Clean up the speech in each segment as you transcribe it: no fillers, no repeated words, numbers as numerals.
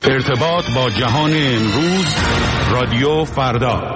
ارتباط با جهان امروز، رادیو فردا.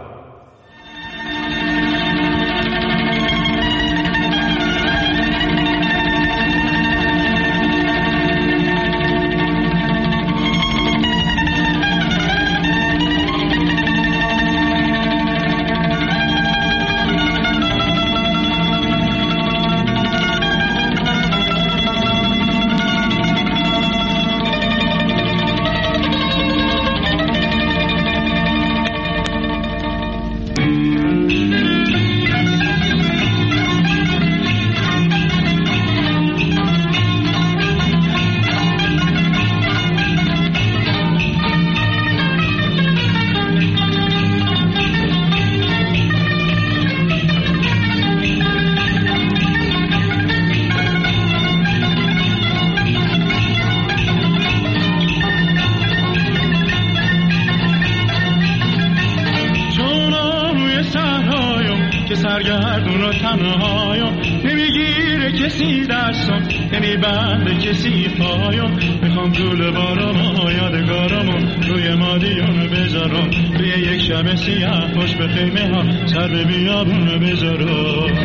سرگردون و تنهایم، نمیگیره کسی دستم، نمیبنده کسی پایم. میخوام گل بارم و یادگارم روی مادیون بذارم، توی یک شب سیاه خوش به خیمه ها سر به بیابون بذارم.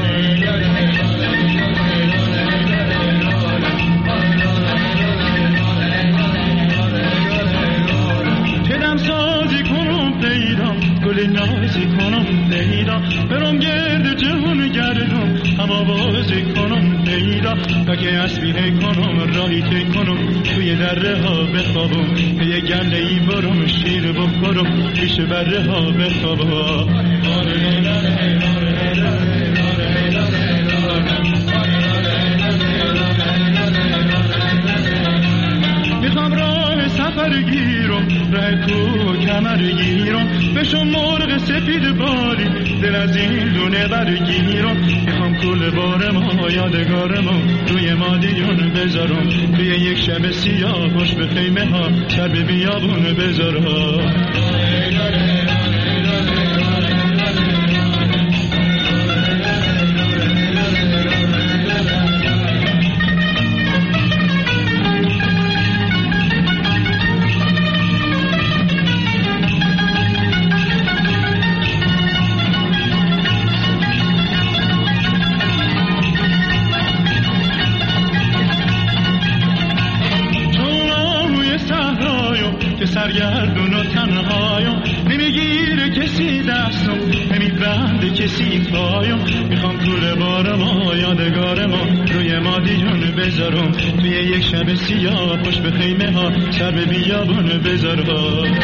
چدم سازی کنم پیدا، گل نازی کنم پیدا، برم گرد جهون گردم، هوا بازی کنم پیدا، تا که اسبیه کنم راهی تی کنم، توی دره ها بخوابم، به یه گله ای برم شیر بخورم، پیش بره ها بخوابم. میخوام راه سفر گیرم، راه کو کمر گیرم، بشم مرغ سفید بالی، دل از این دونه برگیرم. میخوام کل بارم و یادگارم روی مادیون بذارم، توی یک شب سیاه خوش به خیمه ها سر به بیابون بذارم. سرگردون و تنهایم، نمیگیره کسی دستم، نمیبنده کسی پایم. میخوام طول بارم و یادگارم روی مادیون بذارم، توی یک شب سیاه خوش به خیمه ها سر به بیابون بذارم.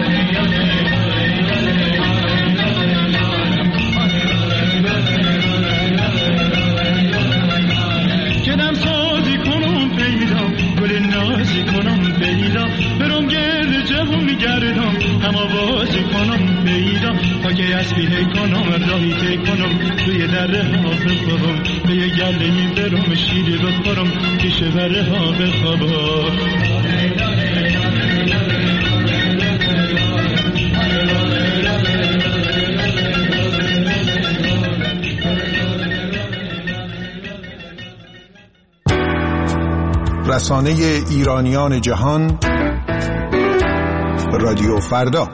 کدم سازی کنم پیدا، گل نازی کنم پیدا، برم گرد جهون میگردم، اما بازی کنم پیدا، تا که اسبیه کنم راهی تی کنم، توی دره ها بخوابم، به یه گله می برم شیر بخورم، پیش بره ها بخوابم. رسانه ایرانیان جهان، رادیو فردا.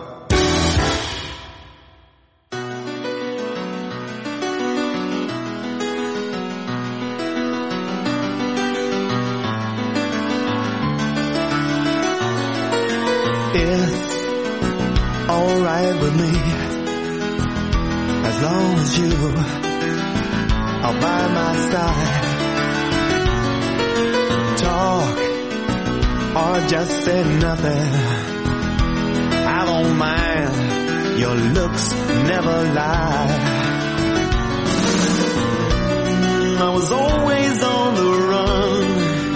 It's all right with me, as long as you are by my side. Talk or just say nothing, I don't mind, your looks never lie. I was always on the run,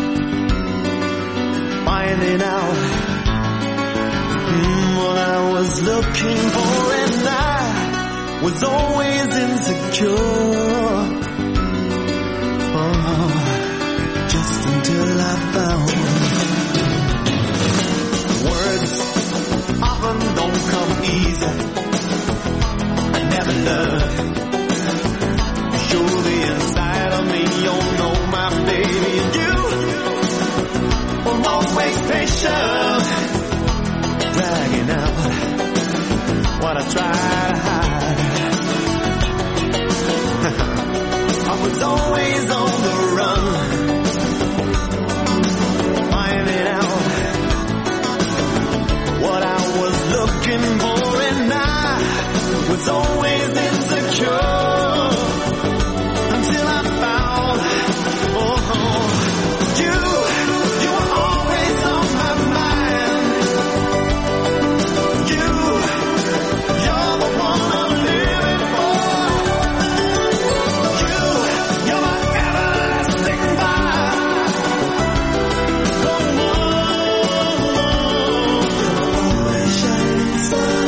finding out what I was looking for, and I was always insecure. Oh, just until I found words often don't come easy. I never learned to show the inside of me. You know my baby, and you will always always patient, dragging out what I try to hide. I was always on the run, finding out what I was looking for, and I was always insecure until I found, you were always on my mind. You're the one I'm living for. You're my everlasting fire. The always shining star.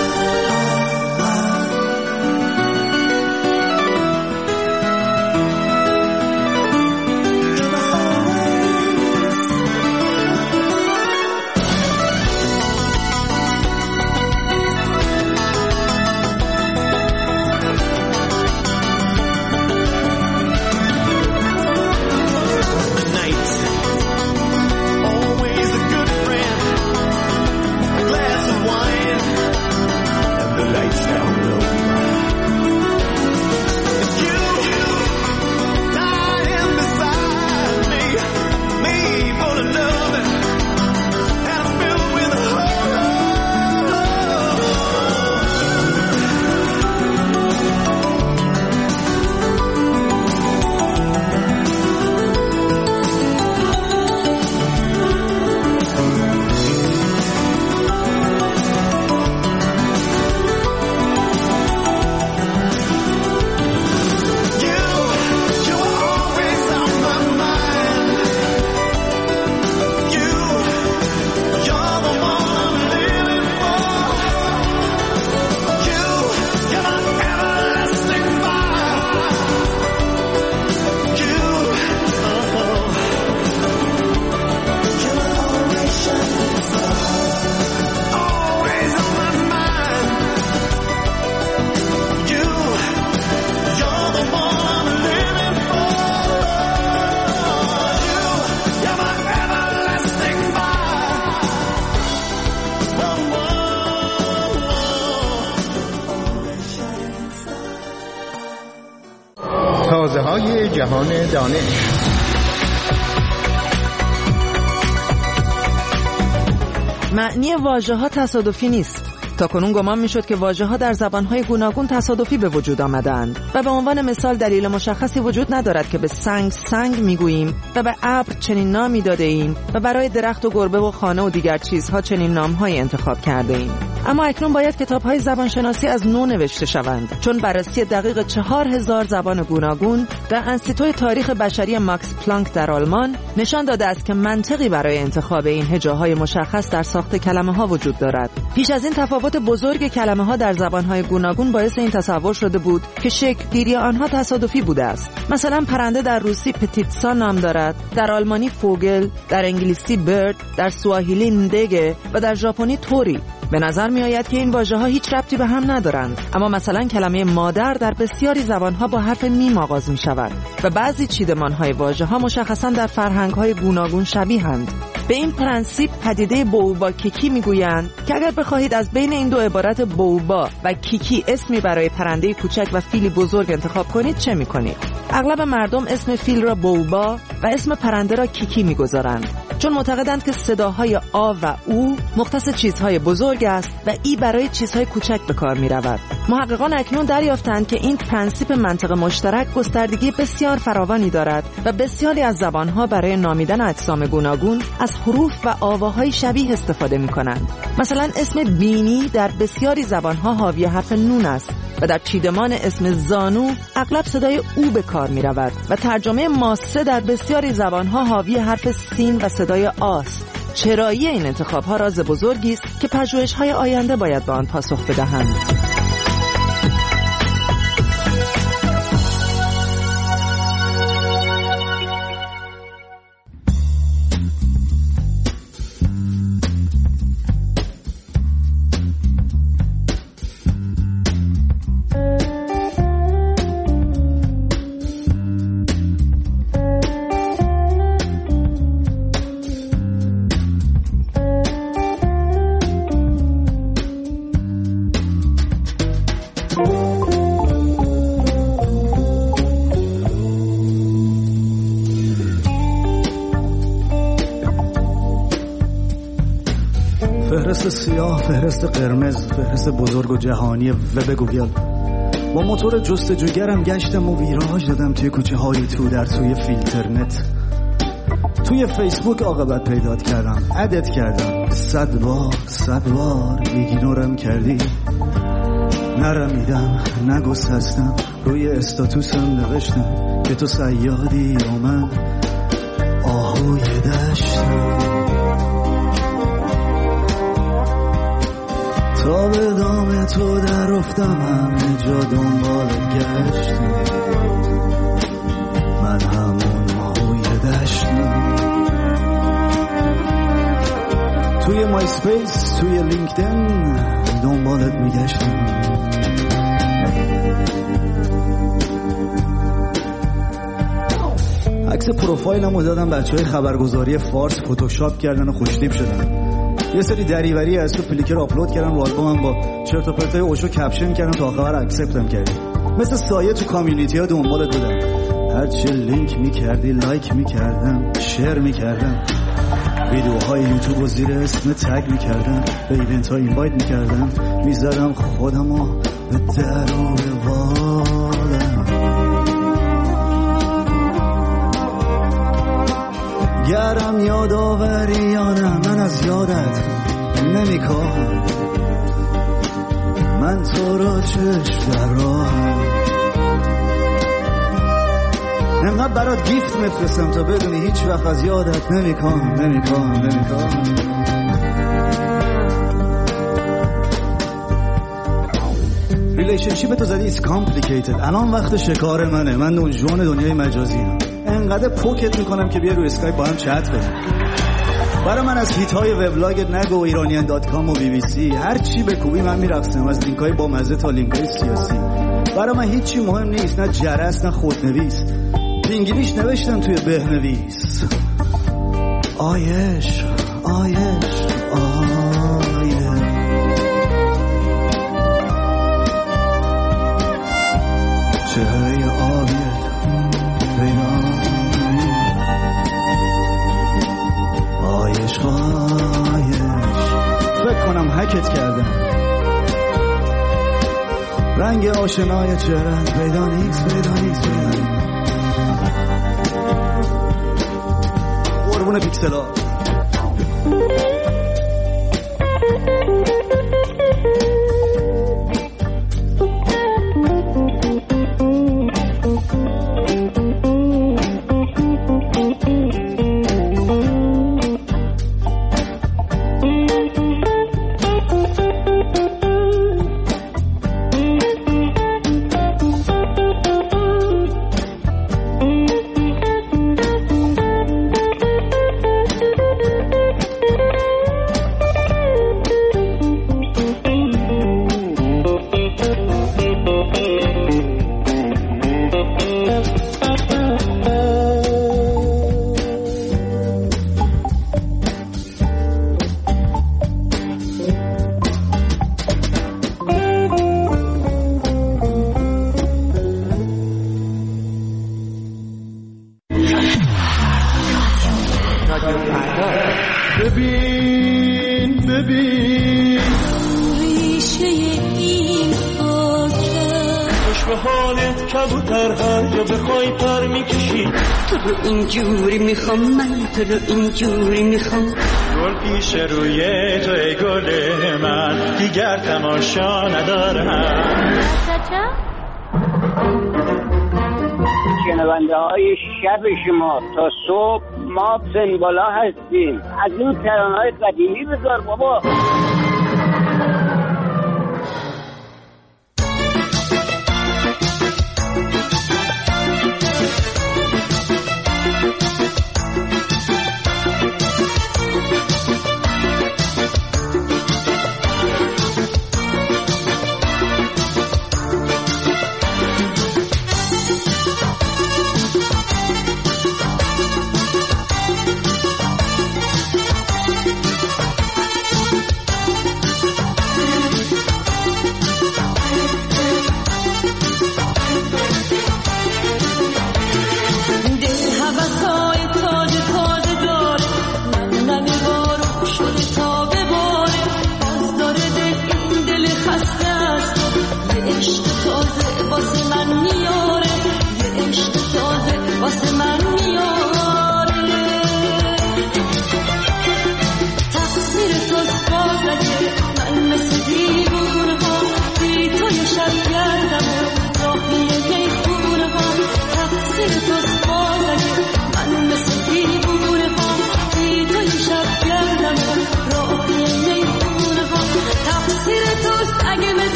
تازه‌های جهان دانش. معنی واژه‌ها تصادفی نیست. تاکنون گمان می‌شد که واژه‌ها در زبان‌های گوناگون تصادفی به وجود آمدند و به عنوان مثال دلیل مشخصی وجود ندارد که به سنگ می‌گوییم و به ابر چنین نامی داده‌ایم و برای درخت و گربه و خانه و دیگر چیزها چنین نام‌هایی انتخاب کرده‌ایم. اما اکنون باید کتاب‌های زبانشناسی از نو نوشته شوند، چون بررسی دقیق 4000 زبان گوناگون در انستیتوی تاریخ بشری ماکس پلانک در آلمان نشان داده است که منطقی برای انتخاب این هجاهای مشخص در ساخت کلمه‌ها وجود دارد. پیش از این تفاوت بزرگ کلمه‌ها در زبان‌های گوناگون باعث این تصور شده بود که شکل‌گیری آنها تصادفی بوده است. مثلا پرنده در روسی پتیتسا نام دارد، در آلمانی فوگل، در انگلیسی برد، در سواحیلی ندگه و در ژاپنی توری. به نظر می آید که این واژه‌ها هیچ ربطی به هم ندارند، اما مثلا کلمه مادر در بسیاری زبان‌ها با حرف میم آغاز می شود و بعضی چیدمان‌های واژه‌ها مشخصاً در فرهنگ‌های گوناگون شبیه‌اند. به این پرنسیپ پدیده بوبا کیکی میگویند که اگر بخواهید از بین این دو عبارت بوبا و کیکی اسمی برای پرنده کوچک و فیلی بزرگ انتخاب کنید چه می‌کنید؟ اغلب مردم اسم فیل را بوبا و اسم پرنده را کیکی می‌گذارند، چون معتقدند که صداهای آ و او مختص چیزهای بزرگ است و ای برای چیزهای کوچک به کار می‌رود. محققان اکنون دریافتند که این پرنسیپ منطق مشترک گستردگی بسیار فراوانی دارد و بسیاری از زبان‌ها برای نامیدن اجسام گوناگون از حروف و آواهای شبیه استفاده می‌کنند. مثلا اسم بینی در بسیاری زبان‌ها حاوی حرف نون است و در چیدمان اسم زانو اغلب صدای او به کار می‌رود و ترجمه ماسه در بسیاری زبان‌ها حاوی حرف سین و صدای آست. چرایی این انتخاب‌ها راز بزرگی است که پژوهش‌های آینده باید به آن پاسخ بدهند. فهرست سیاه، فهرست قرمز، فهرست بزرگ و جهانی وب گوگل. با موتور جستجوگرم گشتم و ویراژ دادم توی کوچه های تو در توی فیلترنت. توی فیسبوک عاقبت پیدات کردم، ادت کردم، 100 بار ایگنورم کردی. نرمیدم، نگسستم، روی استاتوسم نوشتم که تو صیادی و من آهوی دشتم. تا به دام تو در افتم، همه جا دنبالت گشتم، من همون آهوی دشتم. توی مای سپیس، توی لینکدین دنبالت میگشتم. عکس پروفایلمو دادم بچهای خبرگزاری فارس فتوشاپ کردن و خوشتیپ شدن. یه سری دریوری از تو فلیکر آپلود کردم رو آلبومم، با چرت و پرتای اوشو کپشن کردم تا آخر اکسپتم کردی. مثل سایه تو کامیونیتی ها دنبالت بودم، هرچی لینک میکردی لایک میکردم، شیر میکردم، ویدیوهای یوتیوب و زیر اسم تگ میکردم، به ایونت ها اینوایت میکردم، میزدم خودمو به در و بالم. گرم یادآوری یا نه، من از یادت نمیکاهم، من تو را چشم در راهم. انقدر برات گیفت میفرستم تا بدونی هیچ وقت از یادت نمیکاهم. ریلیشنشیپ تو زدی is complicated. الان وقت شکار منه، من دونجوان دنیای مجازی هم. انقدر پوکت میکنم که بیا روی اسکایپ با هم چت کنیم. برای من از هیت های وبلاگت نگو، iranian.com و BBC، هر چی بکوبی من میرقصم، از لینک های با مزه تا لینک های سیاسی. برای من هیچی مهم نیست، نه جرس نه خودنویس. انگلیش نوشتم توی بهنویس. آیش چهره آبیت پیدا، آیش فکر کنم هکت کردم، رنگ آشنای چهرهت پیدا نیست. قربون پیکسلا. ببین ریشه این خاکه، خوش به حالت کبوتر هر جا بخوای پر میکشی. تو رو اینجوری میخوام، من تو رو اینجوری میخوام. گل پیش روی توی گل من، دیگر تماشا ندارم. شنونده های شب شما تا صبح ما سنبالا هستیم. از این ترانه‌های قدیمی بذار بابا.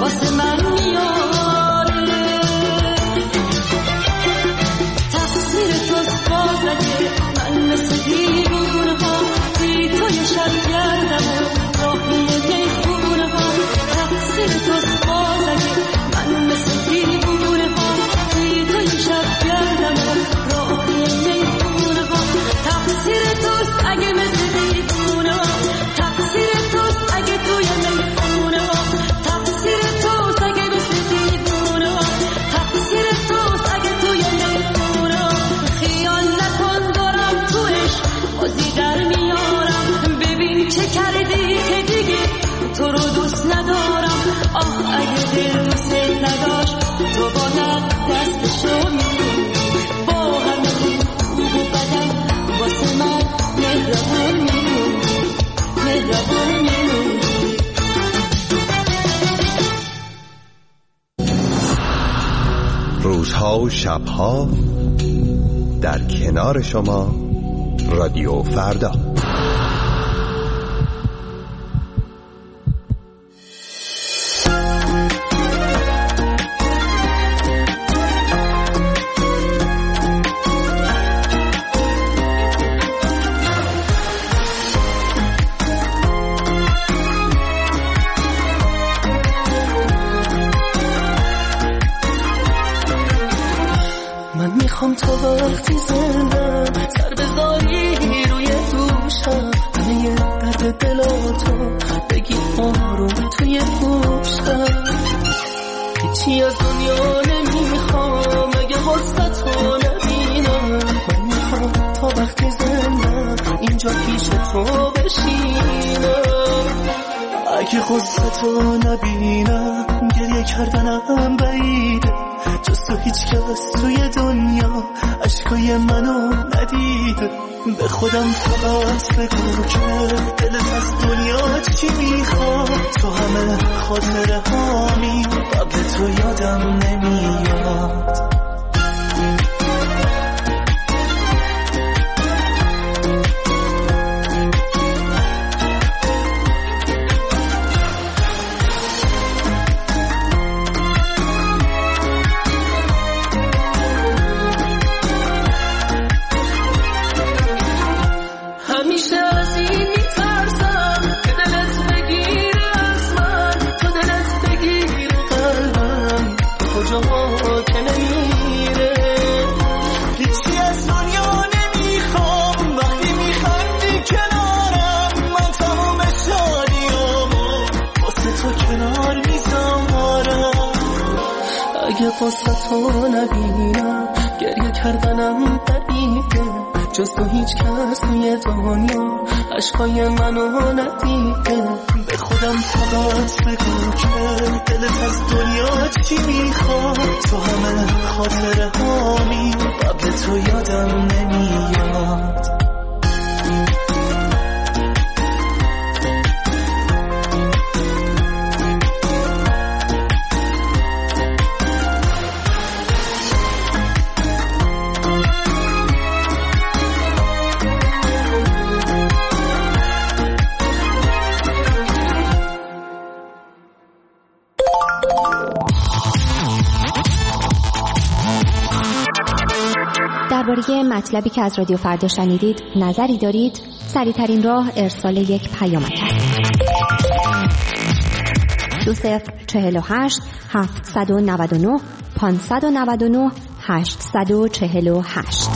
واسه من میاره. تقصیر توست باز اگه من مثل دیوونه ها بی توی شب گردم و راهی میخونه ها. تقصیر توست باز اگه من مثل دیوونه ها بی توی شب گردم و راهی میخونه ها. تقصیر توست اگه مثل دیوونه ها، تقصیر توست اگه توی میخونه ها. تقصیر توست اگه مثل دیوونه ها، تقصیر توست اگه توی میخونه ها. خیال نکن دارم توش بازی در میارم، ببین چه کردی که دیگه تو رو دوست ندارم. آه اگه دل دوست نداشت تو باید دستشو میگی، با همه خوب و بدم واسه من مهربون میمونی، مهربون میمونی. روزها و شبها در کنار شما رادیو فردا. میخوام تا وقتی زندم سر بذاری روی دوشم، همه درد دلاتو بگی آروم توی گوشم. هیچی از دنیا نمیخوام اگه واسطو نبینم. من میخوام تا وقتی زندم اینجا پیش تو بشینم. اگه غصتو نبینم گریه کردنم بعیده، جز تو هیچ کس توی دنیا عشقای منو ندیده. به خودم فقط بگو که دلت از دنیا چی میخواد، تو همه خاطره هامی قبل تو یادم نمیاد. واسطو نبینم گریه کردنم بعیده، جز تو هیچ کس توی دنیا عشقای منو ندیده. به خودم فقط بگو که دلت از دنیا چی میخواد، تو همه خاطره هامی قبل تو یادم نمیاد. درباره مطلبی که از رادیو فردا شنیدید نظری دارید؟ سریع‌ترین راه ارسال یک پیامک است. 2048 799 599 848.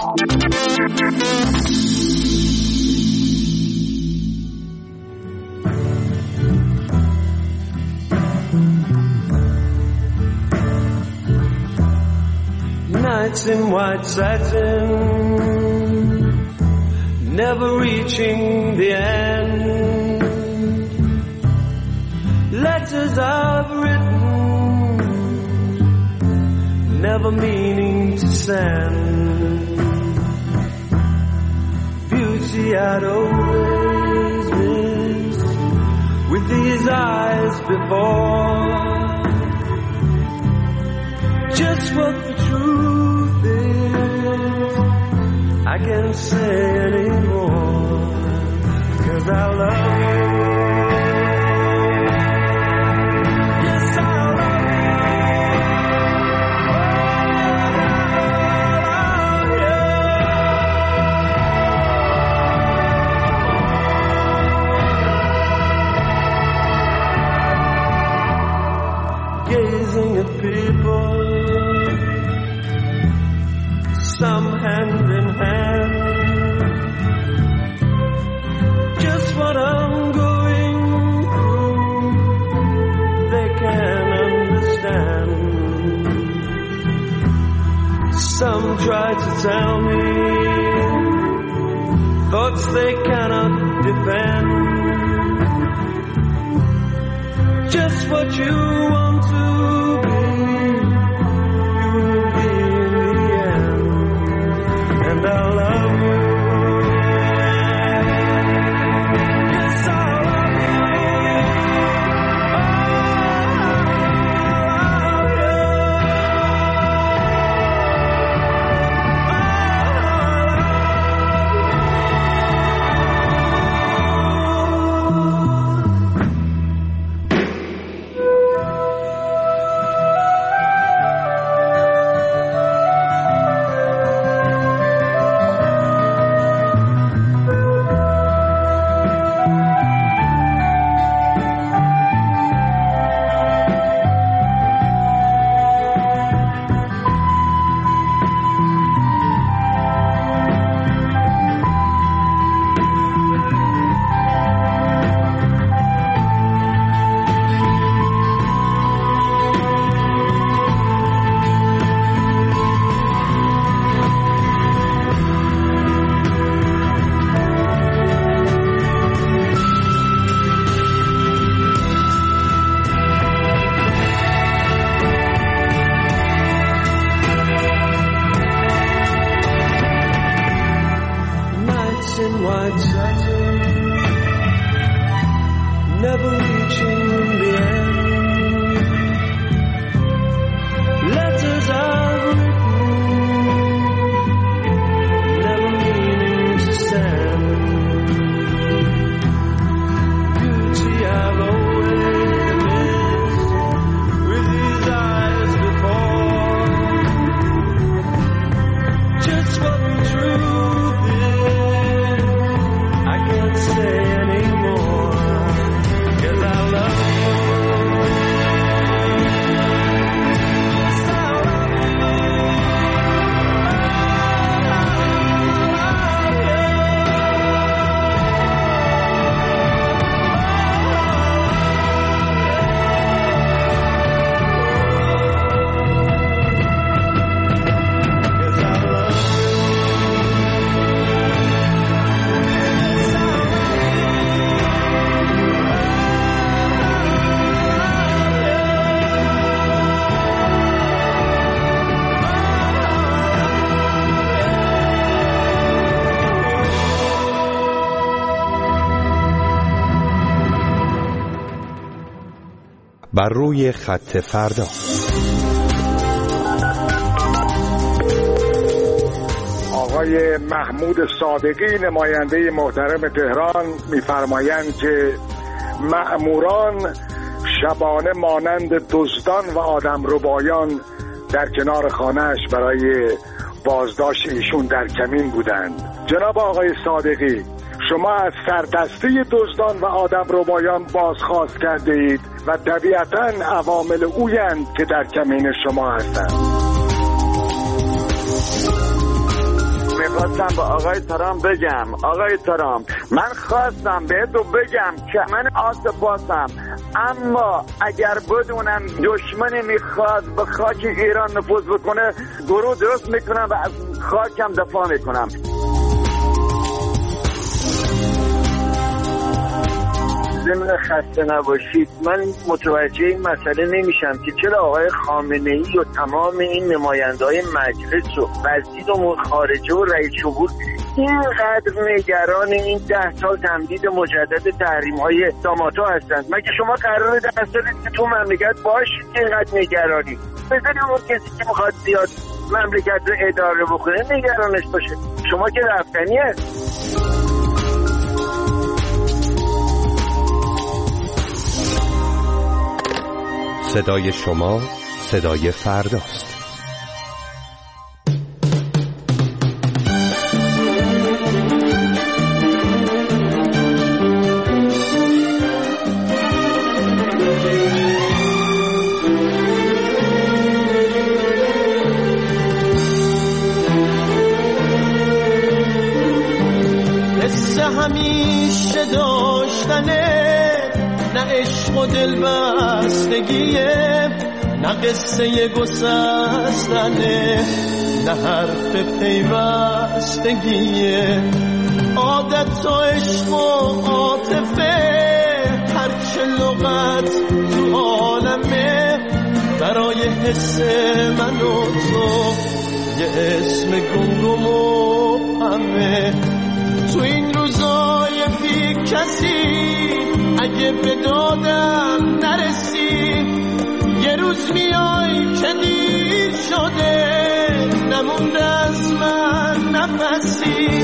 Nights in white satin, never reaching the end. Letters I've written, never meaning to send. Beauty I'd always missed with these eyes before. Just what the truth is, I can't say anymore, 'cause I love you. Yes, I gazing at people, some hand in hand. Just what I'm going through, they can't understand. Some try to tell me thoughts they cannot defend. Just what you want to be, you will be in the end. And I love you. Yes, I love you. بر روی خط فردا. آقای محمود صادقی نماینده محترم تهران می‌فرمایند که مأموران شبانه مانند دزدان و آدمربایان در کنار خانه‌اش برای بازداشت ایشون در کمین بودند. جناب آقای صادقی، شما از سردسته دزدان و آدمربایان بازخواست کرده اید و طبیعتاً عوامل اویند که در کمین شما هستند. میخواستم با آقای ترامپ بگم، آقای ترامپ من خواستم بهتو بگم که من آسپاسم، اما اگر بدونم دشمنی میخواد به خاک ایران نفوذ بکنه گروه درست میکنم و از خاکم دفاع میکنم. ضمن خسته نباشید، من متوجه این مسئله نمیشم که چرا آقای خامنه‌ای و تمام این نماینده‌های مجلس و وزیر امور خارجه و رئیس جمهور اینقدر نگران این 10 سال تمدید مجدد تحریم‌های داماتو هستند. مگه شما قراره 10 سال تو مملکت باشید که اینقدر نگرانی؟ بذارید اون کسی که میخواد زیاد مملکت رو اداره بکنه نگرانش باشه. شما که رفتنیه. صدای شما صدای فرداست. و دل بستگیه، نه قصه گسستنه، نه حرف پیوستگیه. عادت و عشق و عاطفه، هرچه لغت تو عالمه، برای حس من و تو یه اسم گمگم و همه. تو این روزای بی کسی اگه به دادم نرسی، یه روز میای که دیر شده، نمونده از من نفسی.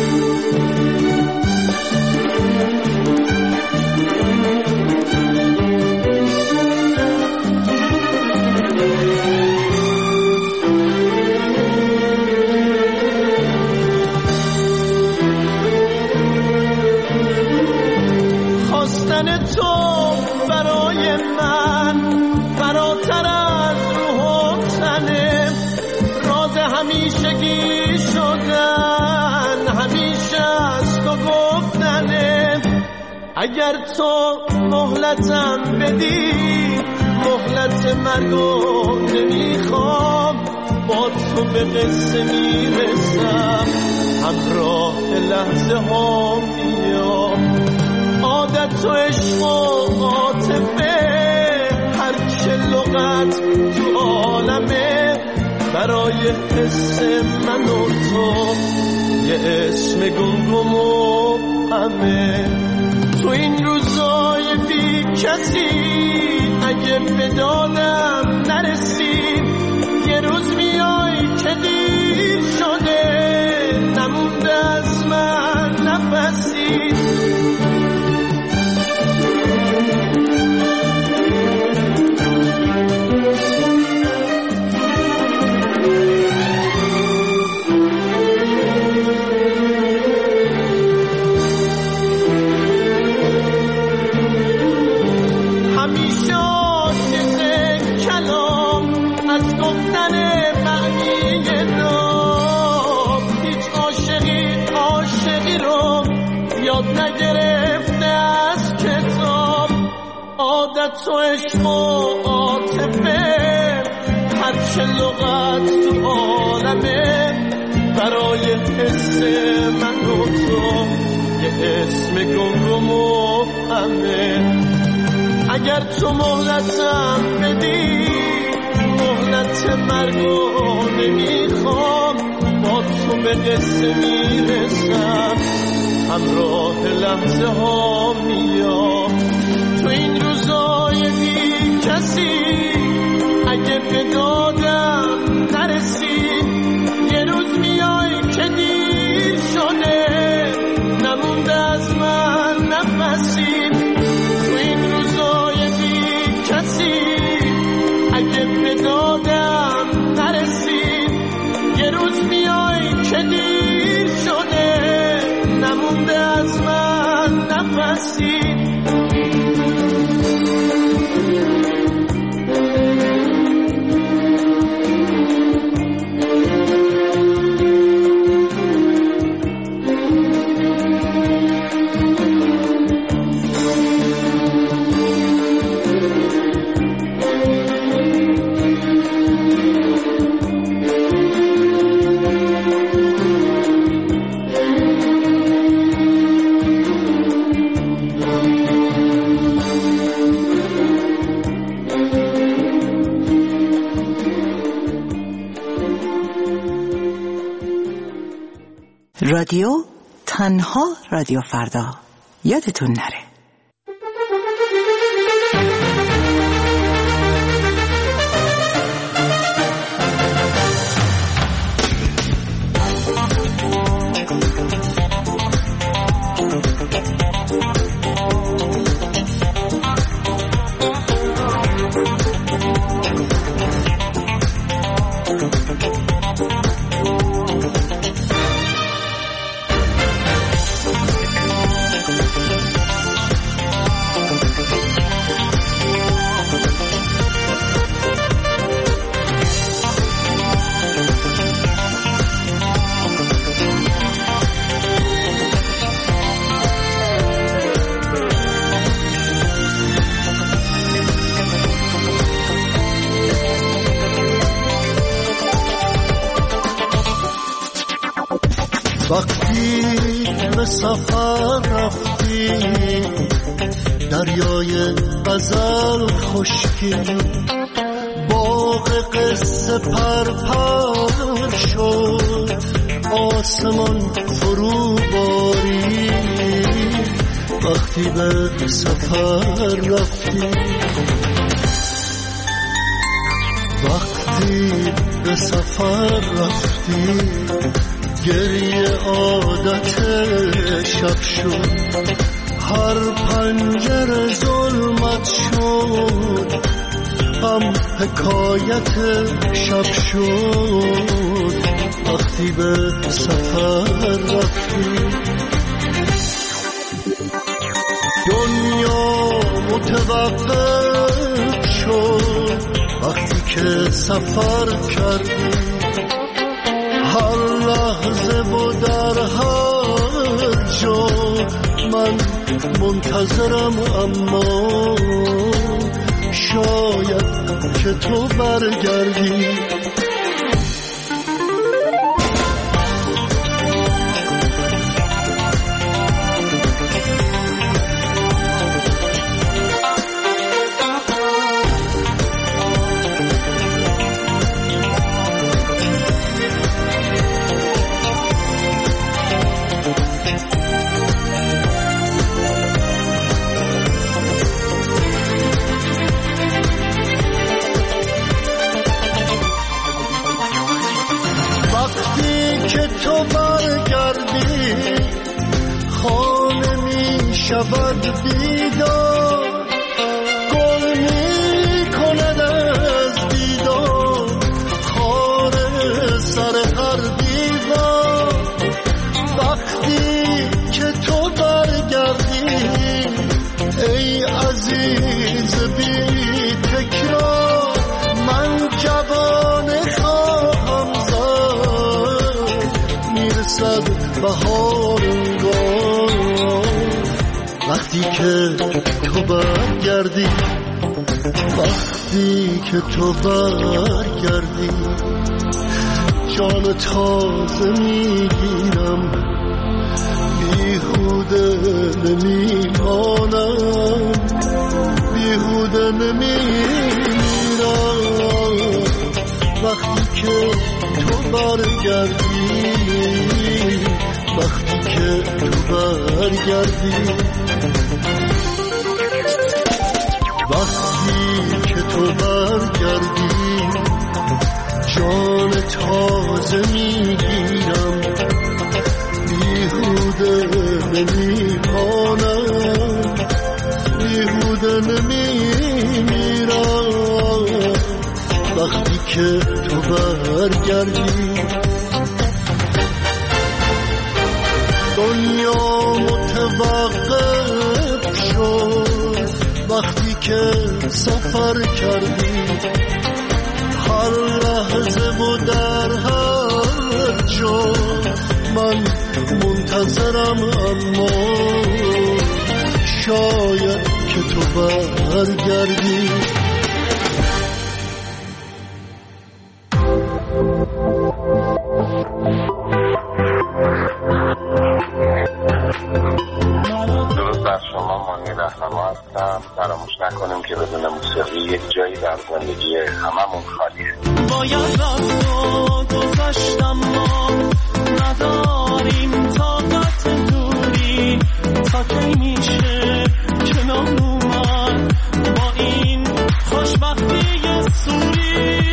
خواستن تو برای من فراتر از روح و تنه، راز همیشگی شدن، همیشه از تو گفتنه. اگر تو مهلتم بدی، مهلت مرگو نمیخوام، با تو به قصه میرسم، همراه لحظه ها میام. عادت و عشق و عاطفه، هرچه لغت تو عالمه، برای حس من و تو یه اسم گمگم و همه. تو این روزای بی کسی اگه به دادم نرسی، یه روز میای که دیر شده، نمونده از من نفسی. نگرفته از کتاب، عادت و عشق و عاطفه، هرچه لغت تو عالمه، برای حس من و تو یه اسم گمگم و همه. اگر تو مهلتم بدی، مهلت مرگو نمیخوام، با تو به قصه میرسم، همراه لحظه ها میام. تو این روزای بی کسی اگه به دادم نرسی، یه روز میای که دیر شده، نمونده از من نفسی. تو این روزای بی کسی اگه به دادم نرسی، یه روز میای که دیر شده، نمونده از من نفسی. رادیو تنها رادیو فردا، یادتون نره. وقتی به سفر رفتی دریای غزل خشکی باغ قصه پرپر شد آسمان فرو باری وقتی به سفر رفتی وقتی به سفر رفتی گریه عادت شب شد هر پنجره ظلمت شد هم حکایت شب شد وقتی به سفر رفتی دنیا متوقف شد وقتی که سفر کردی هر لحظه و در هر جا من منتظرم اما شاید که تو برگردی شود بیدار گل می کند از دیدار خار سر هر دیوار وقتی که تو برگردی ای عزیز بی تکرار من جوانه خواهم زد میرسد بهار وقتی که تو برگردی وقتی که تو برگردی جان تازه میگیرم بیهوده نمیمانم بیهوده نمیمیرم وقتی که تو برگردی وقتی که تو برگردی وقتی که تو برگردی جان تازه میگیرم بیهوده نمیمانم بیهوده نمیمیرم وقتی که تو برگردی دنیا متوقف شد وقتی که سفر کردی هر لحظه و در هر جا من منتظرم اما شاید که تو برگردی فراموش نکنیم که بدون موسیقی یک جایی در زندگی هممون خالیه. باید رفت و گذشتم ما نداریم طاقت دوری تا کی میشه کنار اومد با این خوشبختی سوری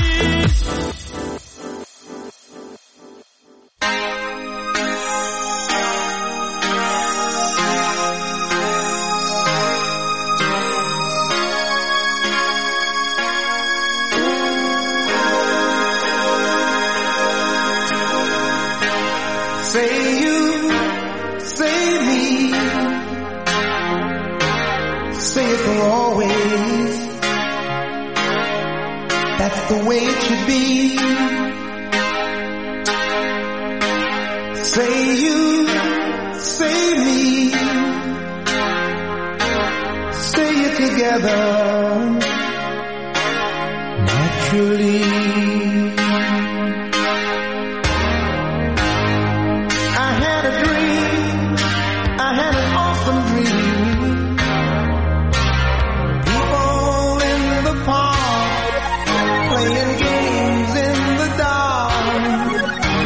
the way it should be. Say you, say me, say it together naturally. playing games in the dark.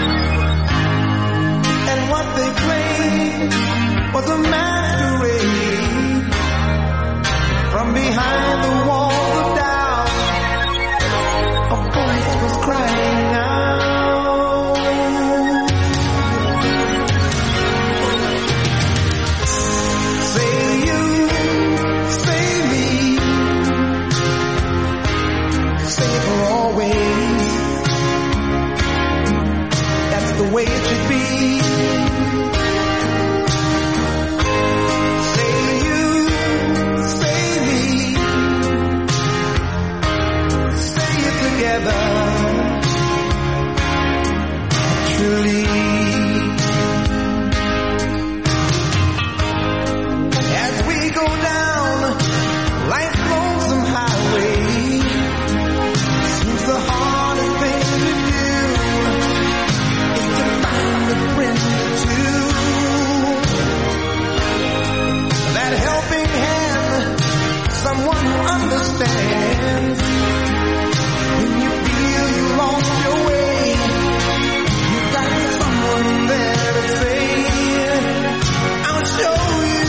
And what they played was a masquerade. From behind the walls of doubt, a voice was crying out. Say you, say me, say it for always. That's the way it should be. Say you, say me, say it together. Truly. As we go down life's lonesome highway, seems the hardest thing to do is to find a friend or two. That helping hand, someone who understands. When you feel you lost your way, you got someone there to say, I'll show you.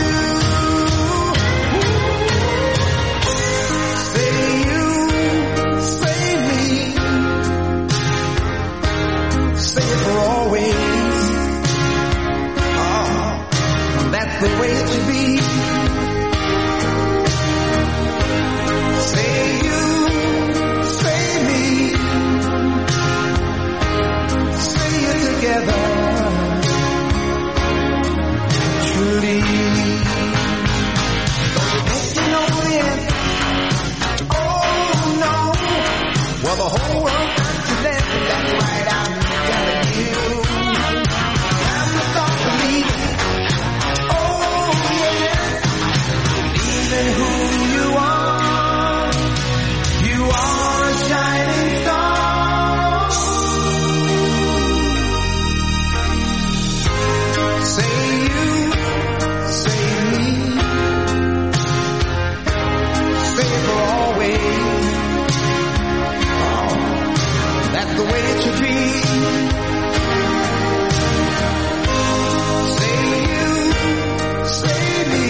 Say you, say me, say it for always. Oh, that's the way it should be. Say you, say me, say it together. Truly. Don't you know it? Oh no. Well, the whole world got to dance. That's right, I'm telling you. Time to start believing. Oh yeah. Believe in who you are. You are a shining star. Say you, say me, say it for always. Oh, that's the way it should be. Say you, say me,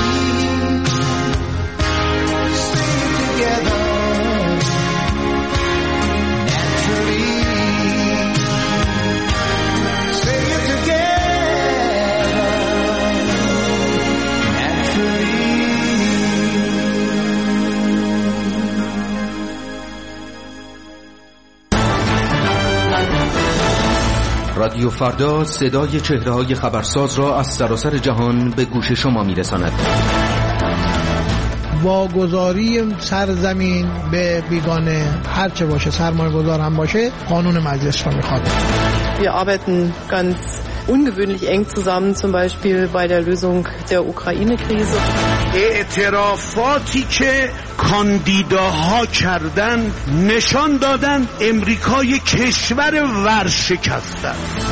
say it together. Naturally. Say it together. Naturally. رادیو فردا صدای چهره‌های خبرساز را از سراسر جهان به گوش شما می‌رساند. واگذاری سرزمین به بیگانه هرچه باشه، سرمایه‌گذار هم باشه، قانون مجلس رو میخواد. Wir arbeiten ganz ungewöhnlich eng zusammen, zum Beispiel bei der Lösung der Ukraine-Krise. اعترافاتی که کاندیداها کردن نشان دادن امریکا یک کشور ورشکسته است.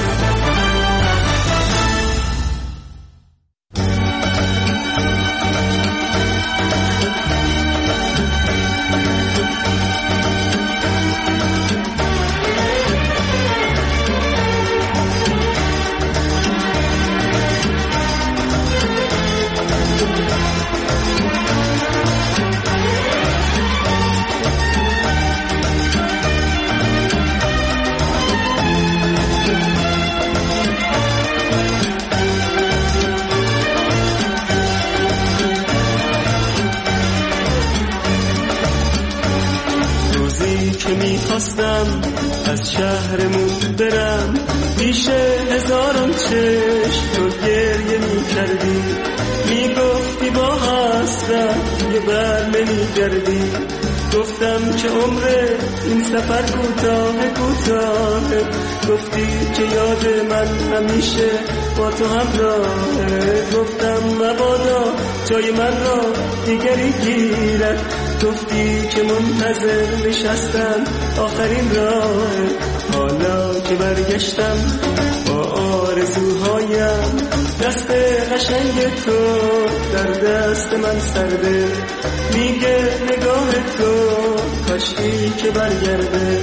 میخواستم از شهرمون برم، پیش هزاران چشم تو گریه میکردی، میگفتی با هستم یه بر نمیگردی. گفتم که عمر این سفر کوتاه کوتاه، گفتی که یاد من همیشه با تو همراهه. گفتم مبادا جای من را دیگری گیرد، گفتی که منتظر نشستم آخرین راه. حالا که برگشتم با آرزوهایم، دست قشنگ تو در دست من سرده، میگه نگاه تو کاشکی که برگرده.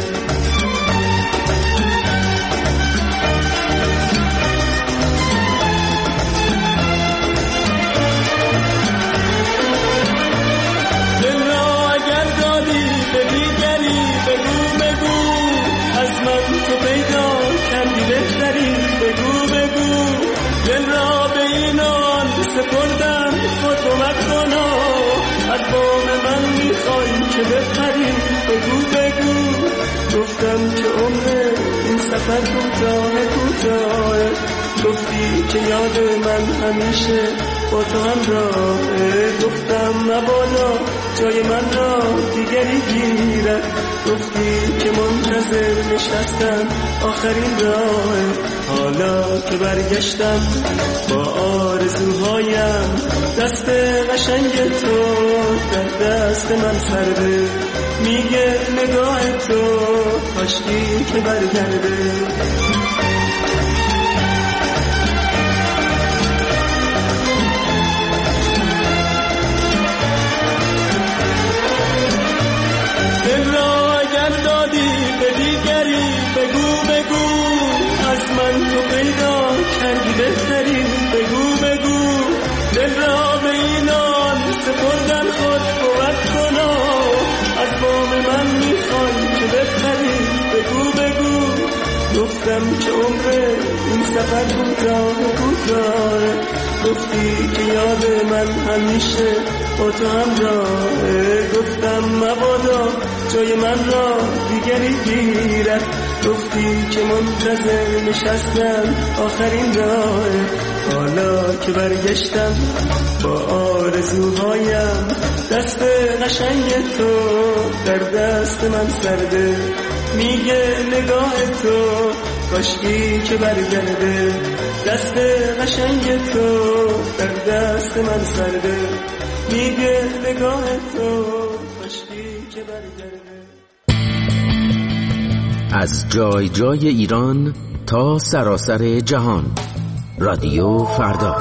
دل را اگر دادی به دیگری بگو بگو، از من تو پیدا کردی بهتری بگو بگو. دل را به اینان سپردم خود مکنا، از بام من میخوای که بپری بگو بگو. گفتم که عمر این سفر کوتاه، گفتی که یاد من همیشه با تو همراهه. گفتم مبادا جای من را دیگری گیرد، گفتی که منتظر نشستم آخرین راه. حالا که برگشتم با آرزوهایم، دست قشنگ تو در دست من سرده. میگه نگاه تو کاشکی که برگرده. دل را اگر دادی به دیگری بگو بگو، از من تو پیدا کردی بهتری بگو بگو. دل را به اینان سپردن خود بود کنا، از بام من میخوای که بپری بگو بگو. گفتم که عمر این سفر کوتاه، گفتی که یاد من همیشه با تو همراهه. گفتم مبادا جای من را دیگری گیرد، گفتی که منتظر نشستم آخرین راه. حالا که برگشتم با آرزوهایم، دست قشنگ تو در دست من سرده. میگه نگاه تو کاشکی که برگرده. دست قشنگ تو در دست من سرده. میگه نگاه تو کاشکی که برگرده. از جای جای ایران تا سراسر جهان، رادیو فردا.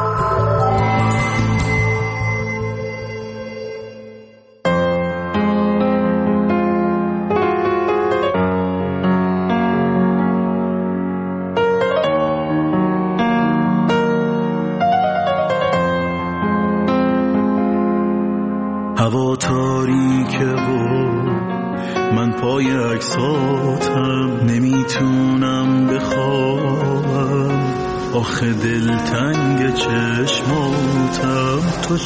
هوا تاریکه و من پای عکساتم، نمیتونم بخوابم آخه دلتنگ چشماتم. تو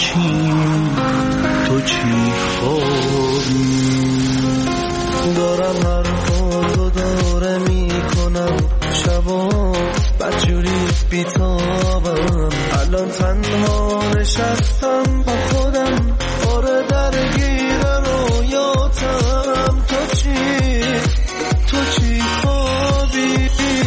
چی خوابی؟ دارم حرفاتو داره میکنم، شبا بدجوری بیتابم. الان تنها نشستم با خودم، آره درگیر رویاتم. تو چی خوابی؟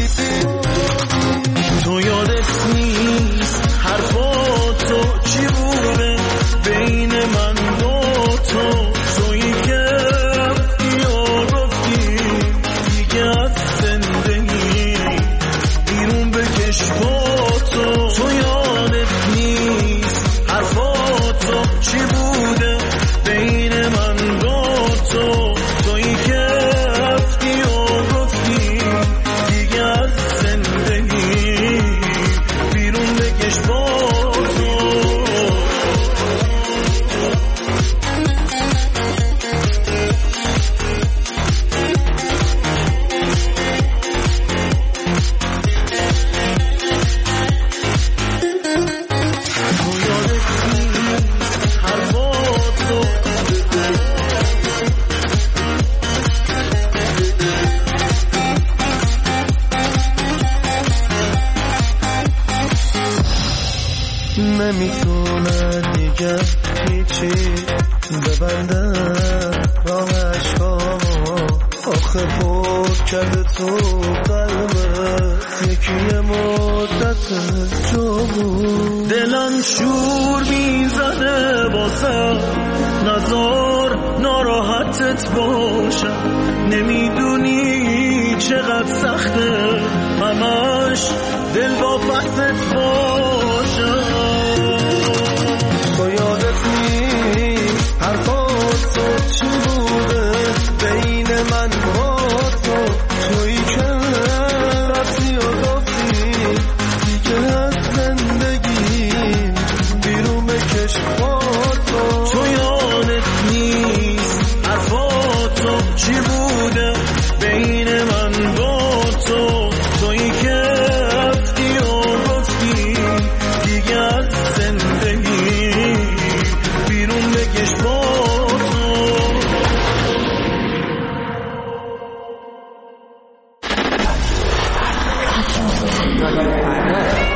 تو یادت نیست حرفاتو چی بوده بین من و تو؟ تویی که رفتی و گفتی دیگه از زندگی بیرون بکش پاتو. تو یادت نیست حرفاتو چی بوده بین من و تو؟ تویی که رفتی و گفتی دیگه از زندگی بیرون بکش پاتو. نمیتونه دیگه هیچی ببنده راه عشقامو، آخه پر کرده تو قلبت یکی مدت جو بود. دلم شور میزده باسم، نزار ناراحتت باشم. نمیدونی چقدر سخته همش دل با بحثت باشم. تو یادت نیست حرفات چی بوده رادیو فردا.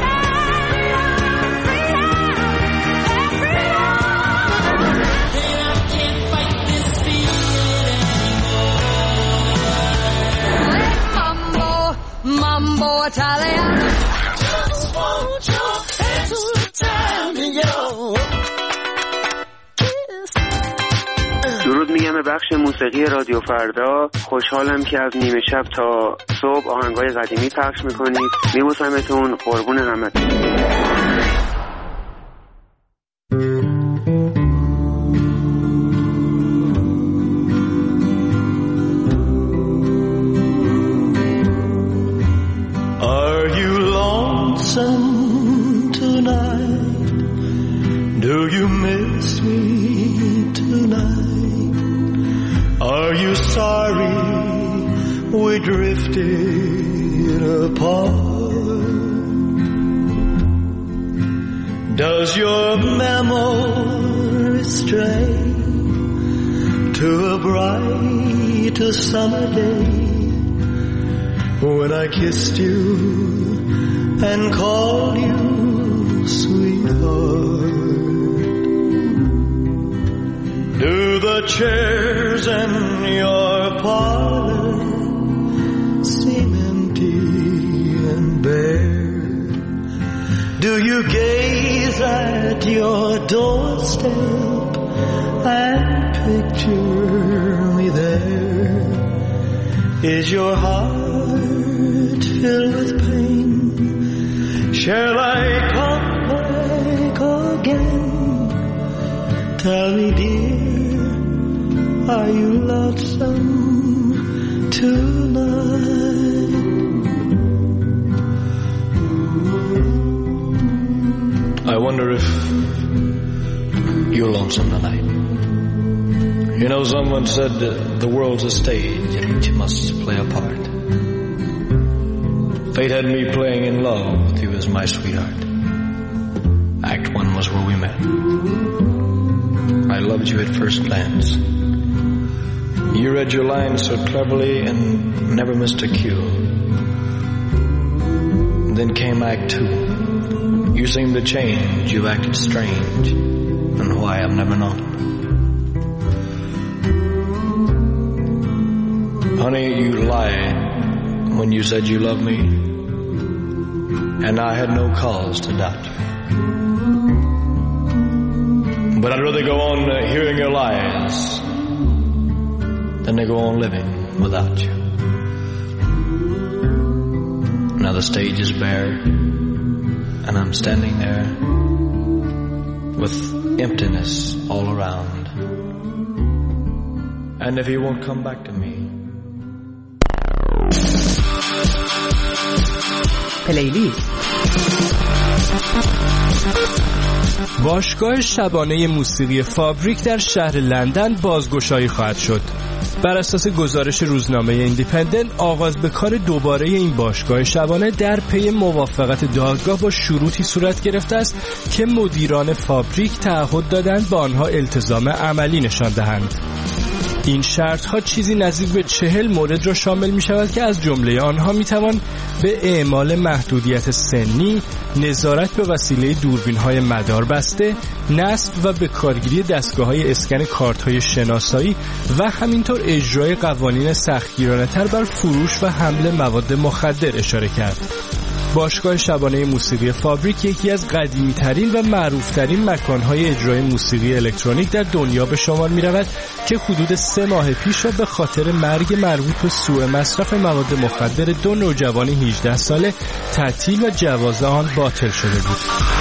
Mambo Italian. Just want your hands to tell me درود میگم به بخش موسیقی رادیو فردا. خوشحالم که از نیمه شب تا صبح آهنگای قدیمی پخش میکنید. میبوسمتون، قربون همتون. Do you miss me tonight? Are you sorry we drifted apart? Does your memory stray to a bright summer day when I kissed you and called you sweetheart? Do the chairs in your parlor seem empty and bare? Do you gaze at your doorstep and picture me there? Is your heart filled with pain? Shall I come back again? Tell me, dear, are you lonesome tonight? I wonder if you're lonesome tonight. You know, someone said the world's a stage and each must play a part. Fate had me playing in love with you as my sweetheart. Act 1 was where we met. I loved you at first glance. You read your lines so cleverly and never missed a cue. Then came Act 2. You seemed to change, you acted strange, and why I've never known. Honey, you lied when you said you loved me, and I had no cause to doubt you. But I'd rather go on hearing your lies than to go on living without you. Now the stage is bare, and I'm standing there with emptiness all around. And if you won't come back to me. Playlist. باشگاه شبانه موسیقی فابریک در شهر لندن بازگشایی خواهد شد. بر اساس گزارش روزنامه ایندیپندنت، آغاز به کار دوباره این باشگاه شبانه در پی موافقت دادگاه با شروطی صورت گرفته است که مدیران فابریک تعهد دادند به آنها التزام عملی نشان دهند. این شرط‌ها چیزی نزدیک به 40 مورد را شامل می‌شود که از جمله آنها می‌توان به اعمال محدودیت سنی، نظارت به وسیله دوربین‌های مداربسته، نصب و به کارگیری دستگاه‌های اسکن کارت‌های شناسایی و همینطور اجرای قوانین سختگیرانه‌تر بر فروش و حمل مواد مخدر اشاره کرد. باشگاه شبانه موسیقی فابریک یکی از قدیمی‌ترین و معروف‌ترین مکان‌های اجرای موسیقی الکترونیک در دنیا به شمار می‌رود که حدود 3 ماه پیش را به خاطر مرگ مربوط به سوء مصرف مواد مخدر 2 نوجوان 18 ساله تعطیل و جواز آن باطل شده بود.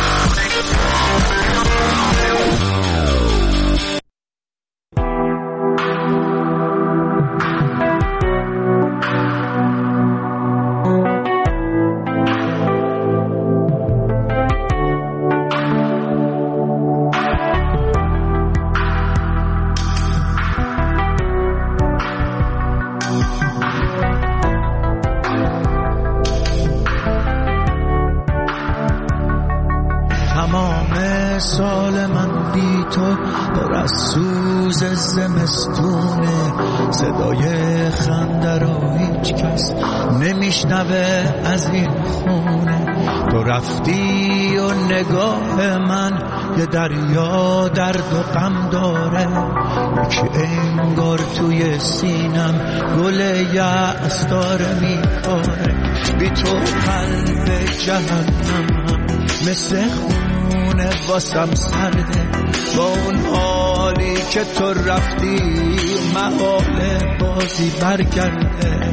سال من بی تو پر از سوز زمستونه، صدای خنده را هیچ کس نمی نمیشنوه از این خونه. تو رفتی و نگاه من یه دریا درد و غم داره، یکی انگار توی سینم گل یأس داره میکاره. بی تو قلب جهنمم مثل خونه واسم سرده، با اون حالی که تو رفتی محاله بازی برگرده.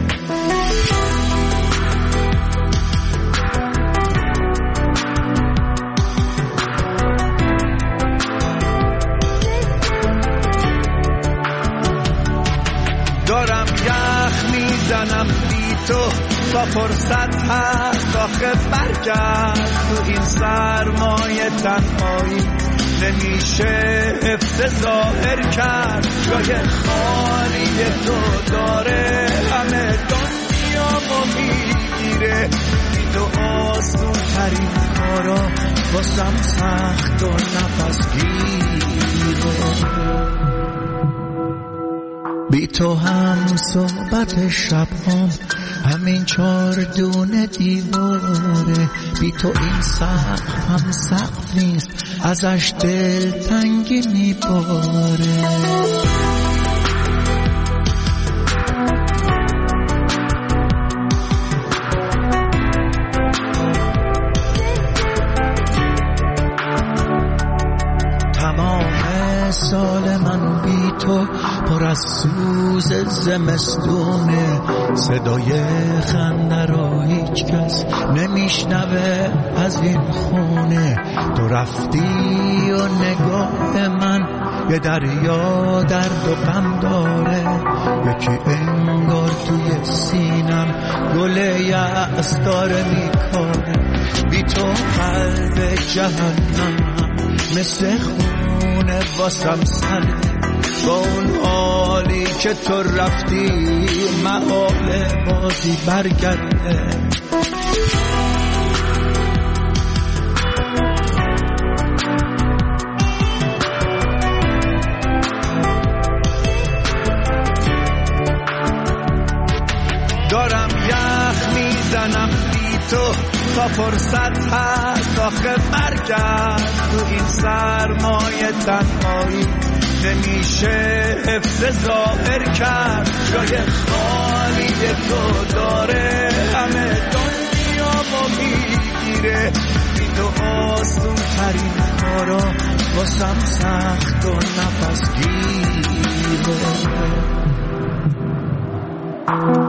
دارم یخ میزنم بی تو تا فرصت هست آخه برگرد. تو این سرمایه تنهایی نمیشه حفظ ظاهر کرد. جای خالی تو داره همه دنیامو میگیره. بی تو آسون ترین کارا واسم سخت و نفس گیره. بی تو هم صحبت شب همین 4 دونه دیواره. بی تو این سقف هم سقف نیست، ازش دل تنگی میباره. سال من بی تو پر از سوز زمستونه. صدای خنده را هیچ کس نمیشنوه از این خونه. تو رفتی و نگاه من یه دریا درد و غم داره، یکی انگار توی سینم گل یأس داره میکاره. بی تو قلب جهنم مثل خونه واسم سرده، با اون حالی که تو رفتی محاله بازی برگرده. دارم یخ میزنم بی تو تا فرصت هست آخه برگرد. تو این سرمایه تنهایی نمیشه حفظ ظاهر کرد. جای خالی تو داره همه دنیامو میگیره. بی تو آسون ترین کارا واسم سخت و نفس گیره.